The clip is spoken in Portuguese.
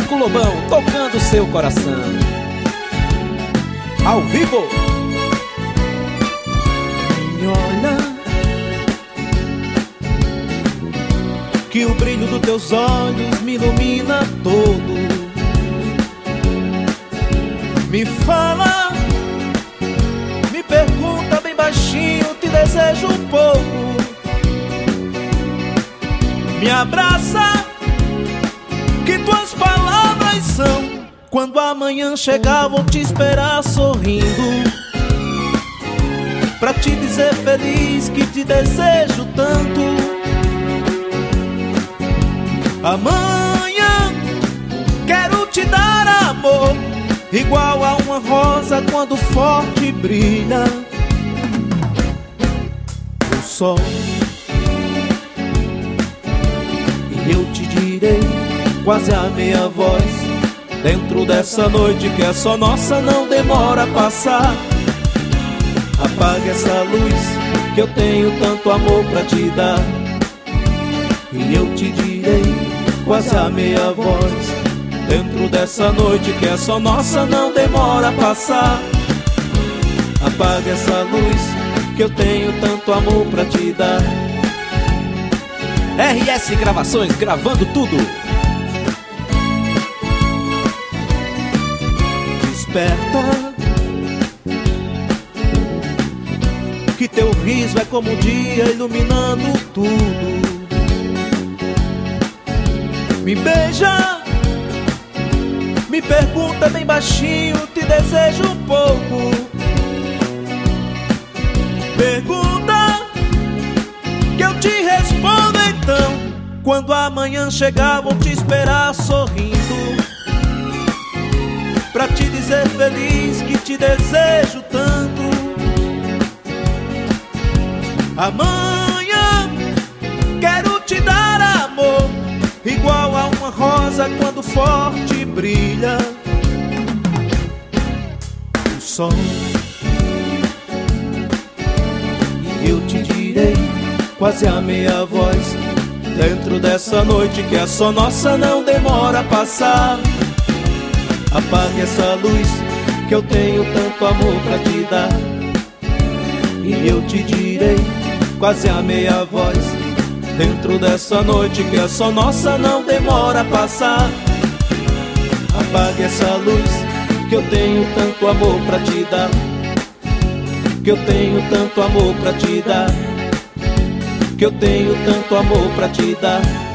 Chico Lobão, tocando seu coração. Ao vivo. Me olha, que o brilho dos teus olhos me ilumina todo. Me fala, me pergunta bem baixinho, te desejo um pouco. Me abraça, que tuas palavras são. Quando amanhã chegar vou te esperar sorrindo, pra te dizer feliz que te desejo tanto. Amanhã quero te dar amor, igual a uma rosa quando forte brilha o sol. E eu te direi, quase a meia voz, dentro dessa noite que é só nossa, não demora a passar. Apague essa luz, que eu tenho tanto amor pra te dar. E eu te direi, quase a meia voz, dentro dessa noite que é só nossa, não demora a passar. Apague essa luz, que eu tenho tanto amor pra te dar. RS Gravações, gravando tudo. Desperta, que teu riso é como o dia iluminando tudo. Me beija, me pergunta bem baixinho, te desejo um pouco. Pergunta, que eu te respondo então. Quando amanhã chegar vou te esperar sorrindo, pra te dizer feliz que te desejo tanto. Amanhã quero te dar amor, igual a uma rosa quando forte brilha o sol. E eu te direi, quase a meia voz, dentro dessa noite que é só nossa, não demora a passar. Apague essa luz, que eu tenho tanto amor pra te dar. E eu te direi, quase a meia voz, dentro dessa noite que é só nossa, não demora a passar. Apague essa luz, que eu tenho tanto amor pra te dar. Que eu tenho tanto amor pra te dar. Que eu tenho tanto amor pra te dar.